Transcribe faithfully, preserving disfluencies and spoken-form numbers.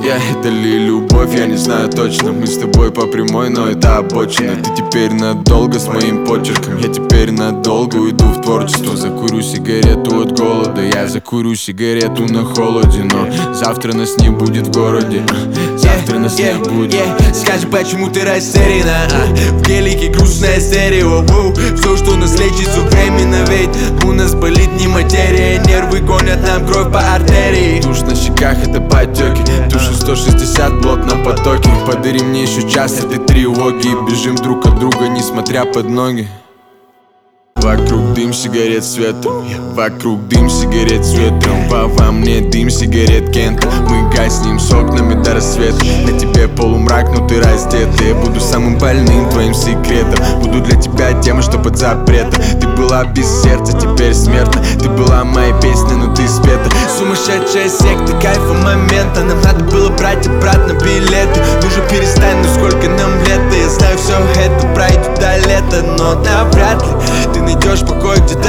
Я это ли любовь, я не знаю точно. Мы с тобой по прямой, но это обочина. Ты теперь надолго с моим почерком. Я теперь надолго уйду в творчество. Закурю сигарету от голода. Я закурю сигарету на холоде. Но завтра нас не будет в городе. Завтра нас не будет. Скажи, почему ты растеряна? В гелике грустное стерео. Все, что нас лечит, все временно. Ведь у нас болит не материя. Нервы гонят нам кровь по артерии. Тушь на щеках это потеки. Тушу сто шестьдесят в плотном потоке. Подари мне еще час этой тревоги. Бежим друг от друга, несмотря под ноги. Вокруг дым сигарет с ветром. Вокруг дым сигарет с ветром. Во, во мне дым сигарет Кента. Мы гаснем с окнами до рассвета. На тебе полумрак, но ты раздета. Я буду самым больным твоим секретом. Буду для тебя тема, что под запретом. Ты была без сердца, теперь смертна. Ты была моей песней, но ты спета. Сумасшедшая секта, кайфа момента. Нам надо было брать обратно билеты. Ну же перестань, ну сколько нам лет. Я знаю, все это пройдет до лета, но навряд ли ты найдешь покой где-то